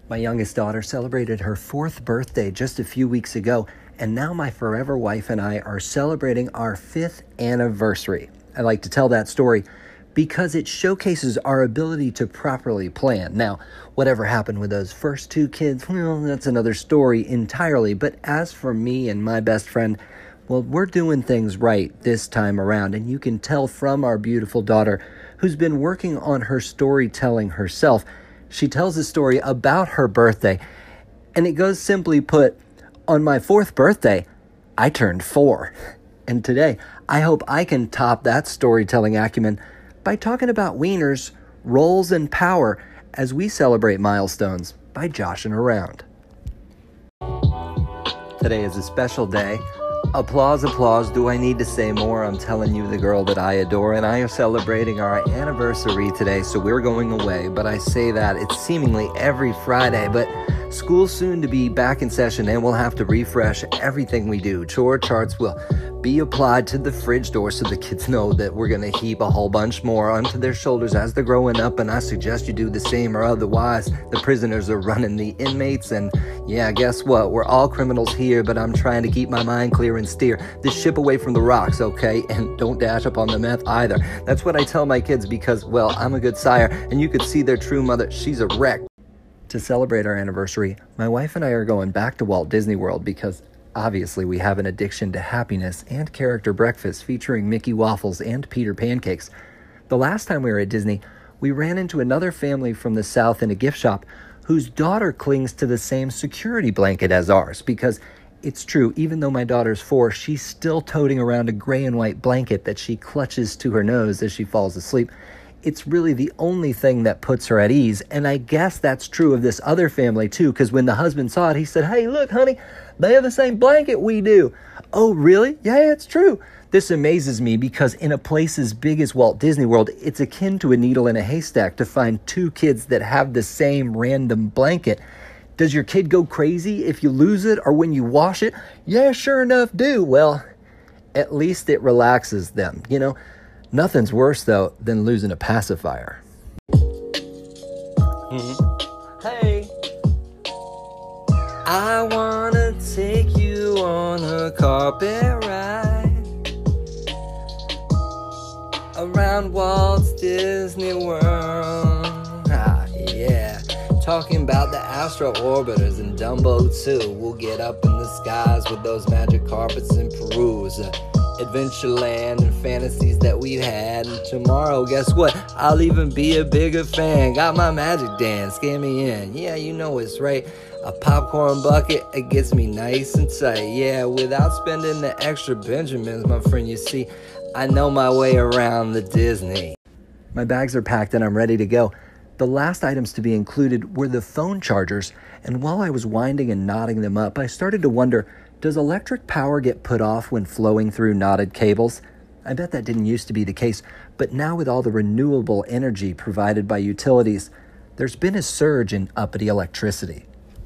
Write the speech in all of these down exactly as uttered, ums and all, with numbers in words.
My youngest daughter celebrated her fourth birthday just a few weeks ago, and now my forever wife and I are celebrating our fifth anniversary. I like to tell that story because it showcases our ability to properly plan. Now, whatever happened with those first two kids, well, that's another story entirely. But as for me and my best friend, well, we're doing things right this time around, and you can tell from our beautiful daughter, who's been working on her storytelling herself. She tells a story about her birthday, and it goes simply put, on my fourth birthday, I turned four. And today, I hope I can top that storytelling acumen by talking about wieners, roles, and power as we celebrate milestones by joshing around. Today is a special day. Applause, applause. Do I need to say more? I'm telling you, the girl that I adore and I are celebrating our anniversary today, so we're going away. But I say that it's seemingly every Friday, but school's soon to be back in session and we'll have to refresh everything we do. Chore charts will be applied to the fridge door so the kids know that we're going to heap a whole bunch more onto their shoulders as they're growing up, and I suggest you do the same, or otherwise the prisoners are running the inmates. And yeah, guess what? We're all criminals here, but I'm trying to keep my mind clear and steer this ship away from the rocks, okay? And don't dash up on the meth either. That's what I tell my kids because, well, I'm a good sire, and you could see their true mother. She's a wreck. To celebrate our anniversary, my wife and I are going back to Walt Disney World because obviously we have an addiction to happiness and character breakfast featuring Mickey waffles and Peter pancakes. The last time we were at Disney, we ran into another family from the South in a gift shop whose daughter clings to the same security blanket as ours because it's true, even though my daughter's four, she's still toting around a gray and white blanket that she clutches to her nose as she falls asleep. It's really the only thing that puts her at ease, and I guess that's true of this other family too, because when the husband saw it, he said, "Hey, look, honey, they have the same blanket we do." "Oh, really?" "Yeah, it's true." This amazes me because in a place as big as Walt Disney World, it's akin to a needle in a haystack to find two kids that have the same random blanket. Does your kid go crazy if you lose it or when you wash it? "Yeah, sure enough do." Well, at least it relaxes them, you know? Nothing's worse, though, than losing a pacifier. Mm-hmm. Hey, I wanna take you on a carpet ride around Walt Disney World. Ah, yeah. Talking about the Astro Orbiters and Dumbo too. We'll get up in the skies with those magic carpets and peruse Adventureland and fantasies that we've had. And tomorrow, guess what? I'll even be a bigger fan. Got my magic dance, scare me in. Yeah, you know it's right. A popcorn bucket, it gets me nice and tight. Yeah, without spending the extra Benjamins, my friend, you see, I know my way around the Disney. My bags are packed and I'm ready to go. The last items to be included were the phone chargers, and while I was winding and knotting them up, I started to wonder, does electric power get put off when flowing through knotted cables? I bet that didn't used to be the case, but now with all the renewable energy provided by utilities, there's been a surge in uppity electricity.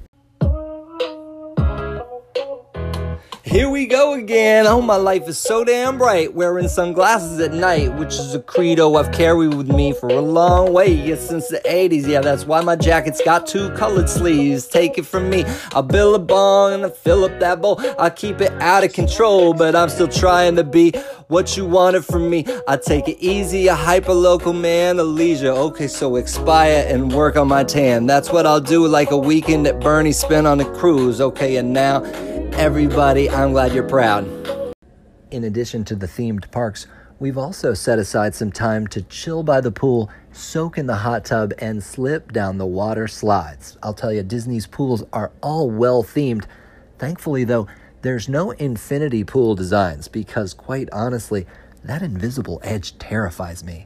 Here we go again. Oh, my life is so damn bright. Wearing sunglasses at night, which is a credo I've carried with me for a long way. Yeah, since the eighties. Yeah, that's why my jacket's got two colored sleeves. Take it from me. I bill a bong and I fill up that bowl. I keep it out of control, but I'm still trying to be what you wanted from me. I take it easy, a hyper-local man, a leisure. Okay, so expire and work on my tan. That's what I'll do, like a weekend that Bernie spent on a cruise. Okay, and now, everybody, I'm glad you're proud. In addition to the themed parks, we've also set aside some time to chill by the pool, soak in the hot tub, and slip down the water slides. I'll tell you, Disney's pools are all well themed. Thankfully, though, there's no infinity pool designs because, quite honestly, that invisible edge terrifies me.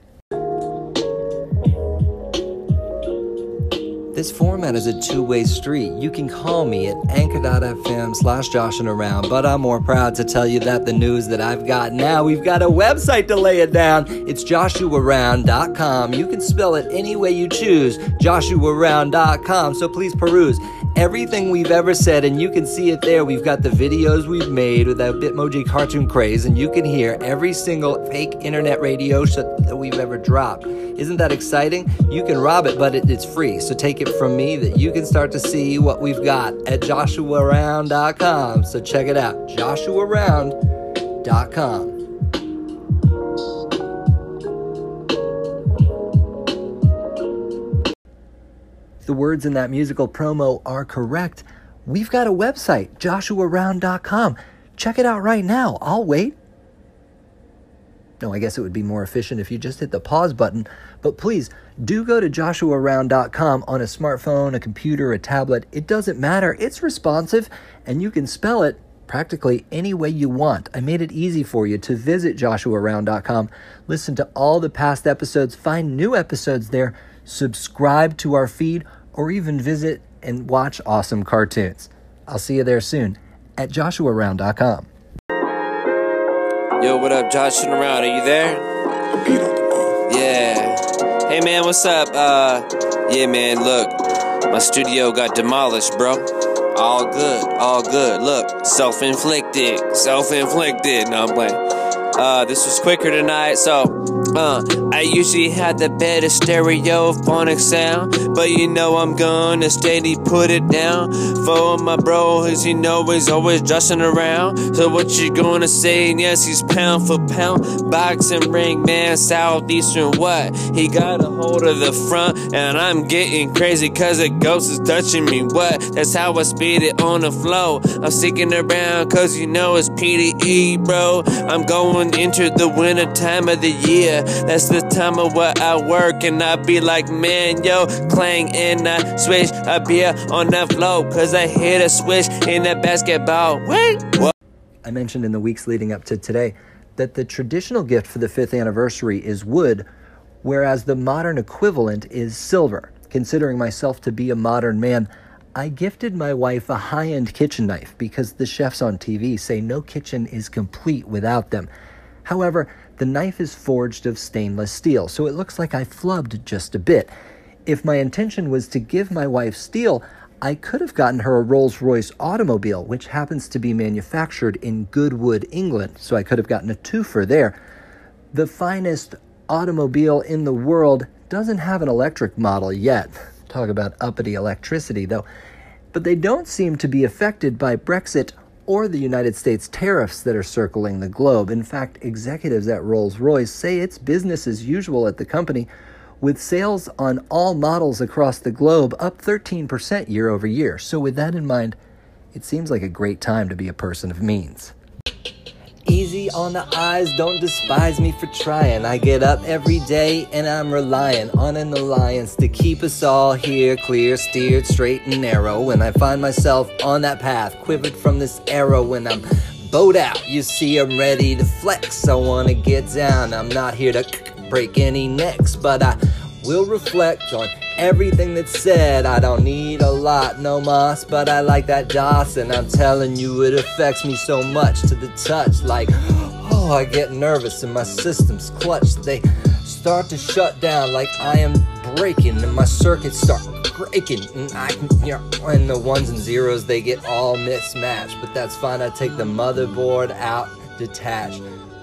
This format is a two-way street. You can call me at anchor.fm slash Josh and Around, but I'm more proud to tell you that the news that I've got now, we've got a website to lay it down. It's joshua round dot com. You can spell it any way you choose, joshua round dot com, so please peruse everything we've ever said, and you can see it there. We've got the videos we've made with that Bitmoji cartoon craze, and you can hear every single fake internet radio show that we've ever dropped. Isn't that exciting? You can rob it, but it, it's free, so take it it from me that you can start to see what we've got at joshua round dot com. So check it out, joshua round dot com. The words in that musical promo are correct. We've got a website, joshua round dot com. Check it out right now. I'll wait. No, I guess it would be more efficient if you just hit the pause button. But please, do go to joshua round dot com on a smartphone, a computer, a tablet. It doesn't matter. It's responsive, and you can spell it practically any way you want. I made it easy for you to visit joshua round dot com, listen to all the past episodes, find new episodes there, subscribe to our feed, or even visit and watch awesome cartoons. I'll see you there soon at joshua round dot com. Yo, what up, Josh and around? Are you there? Yeah. Hey, man, what's up? Uh, yeah, man, look, my studio got demolished, bro. All good, all good. Look, self-inflicted, self-inflicted. No, I'm playing. Uh, this was quicker tonight, so, uh, I usually had the better stereophonic sound, but you know I'm gonna steady put it down for my bro, as you know he's always dressing around. So what you gonna say? Yes, he's pound for pound, boxing ring man, southeastern what? He got a hold of the front, and I'm getting crazy cause a ghost is touching me, what? That's how I speed it on the flow. I'm sticking around cause you know it's P D E, bro. I'm going into the winter time of the year. That's the time of what I work, and I be like, man, yo, clang, and I swish a beer on the floor, cause I hit a swish in the basketball. Wait, what? I mentioned in the weeks leading up to today that the traditional gift for the fifth anniversary is wood, whereas the modern equivalent is silver. Considering myself to be a modern man, I gifted my wife a high-end kitchen knife because the chefs on T V say no kitchen is complete without them. However, the knife is forged of stainless steel, so it looks like I flubbed just a bit. If my intention was to give my wife steel, I could have gotten her a Rolls-Royce automobile, which happens to be manufactured in Goodwood, England, so I could have gotten a twofer there. The finest automobile in the world doesn't have an electric model yet. Talk about uppity electricity, though. But they don't seem to be affected by Brexit or the United States tariffs that are circling the globe. In fact, executives at Rolls-Royce say it's business as usual at the company, with sales on all models across the globe up thirteen percent year over year. So with that in mind, it seems like a great time to be a person of means. Easy on the eyes, don't despise me for trying. I get up every day and I'm relying on an alliance to keep us all here, clear, steered, straight and narrow. When I find myself on that path, quivered from this arrow, when I'm bowed out, you see I'm ready to flex. I wanna get down, I'm not here to break any necks, but I will reflect on everything that's said. I don't need a lot, no mas, but I like that DOS, and I'm telling you it affects me so much to the touch. Like, oh, I get nervous and my systems clutch. They start to shut down like I am breaking, and my circuits start breaking, and I can, you know, and the ones and zeros, they get all mismatched, but that's fine. I take the motherboard out, detached.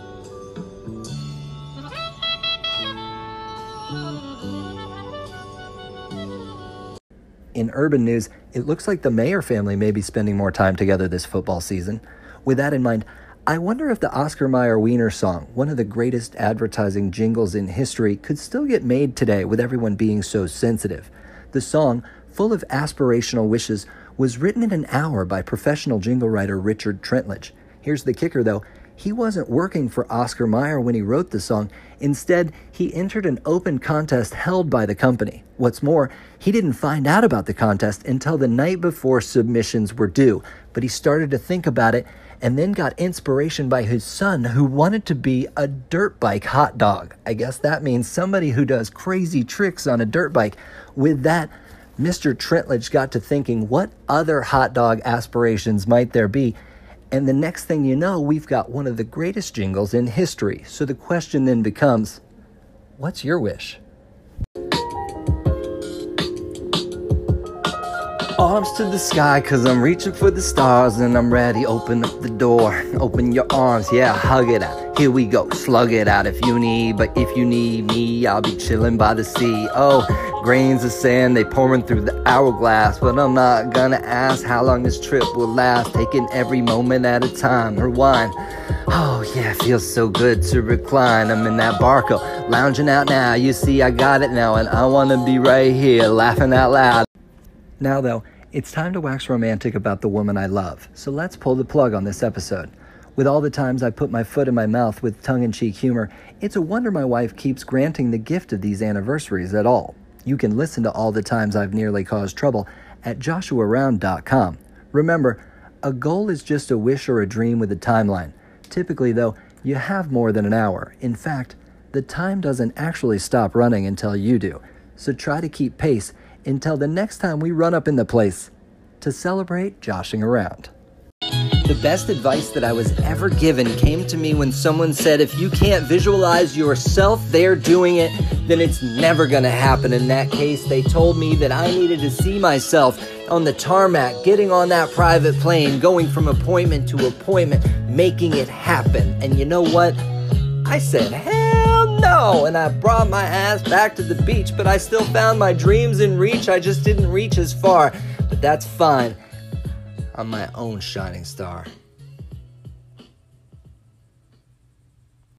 In urban news, it looks like the Mayer family may be spending more time together this football season. With that in mind, I wonder if the Oscar Mayer Wiener song, one of the greatest advertising jingles in history, could still get made today with everyone being so sensitive. The song, full of aspirational wishes, was written in an hour by professional jingle writer Richard Trentledge. Here's the kicker, though. He wasn't working for Oscar Mayer when he wrote the song. Instead, he entered an open contest held by the company. What's more, he didn't find out about the contest until the night before submissions were due, but he started to think about it and then got inspiration by his son, who wanted to be a dirt bike hot dog. I guess that means somebody who does crazy tricks on a dirt bike. With that, Mister Trentledge got to thinking, what other hot dog aspirations might there be? And the next thing you know, we've got one of the greatest jingles in history. So the question then becomes, what's your wish? Arms to the sky, cause I'm reaching for the stars and I'm ready. Open up the door, open your arms, yeah, hug it out. Here we go, slug it out if you need, but if you need me, I'll be chilling by the sea. Oh, grains of sand, they pouring through the hourglass, but I'm not gonna ask how long this trip will last. Taking every moment at a time, rewind. Oh yeah, feels so good to recline. I'm in that barco, lounging out now. You see, I got it now, and I wanna be right here, laughing out loud. Now though, it's time to wax romantic about the woman I love, so let's pull the plug on this episode. With all the times I put my foot in my mouth with tongue-in-cheek humor, it's a wonder my wife keeps granting the gift of these anniversaries at all. You can listen to all the times I've nearly caused trouble at joshua round dot com. Remember, a goal is just a wish or a dream with a timeline. Typically though, you have more than an hour. In fact, the time doesn't actually stop running until you do, so try to keep pace until the next time we run up in the place to celebrate joshing around. The best advice that I was ever given came to me when someone said, if you can't visualize yourself there doing it, then it's never gonna happen. In that case, they told me that I needed to see myself on the tarmac, getting on that private plane, going from appointment to appointment, making it happen. And you know what? I said, hell no! And I brought my ass back to the beach, but I still found my dreams in reach. I just didn't reach as far. But that's fine. I'm my own shining star.